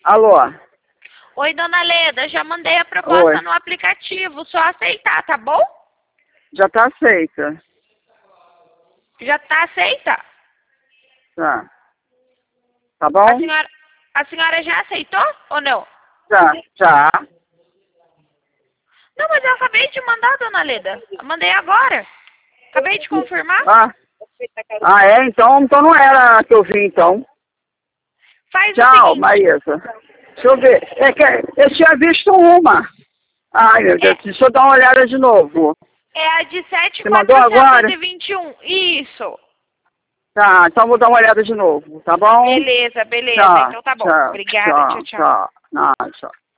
Alô? Oi, dona Leda, já mandei a proposta Oi. no aplicativo, só aceitar, tá bom? Já tá aceita. Já tá aceita? Tá. Tá bom? A senhora já aceitou ou não? Já. Não, mas eu acabei de mandar, dona Leda. Eu mandei agora. Acabei de confirmar. É? Então não era que eu vi, então. Faz o Tchau, seguinte. Maísa. Deixa eu ver. É que eu tinha visto uma. Ai, meu Deus, deixa eu dar uma olhada de novo. É a de Você mandou agora? 7.421. Isso. Tá, então vou dar uma olhada de novo, tá bom? Beleza. Tchau, Então tá bom. tchau, Obrigada. Tchau, tchau. tchau. Não, tchau.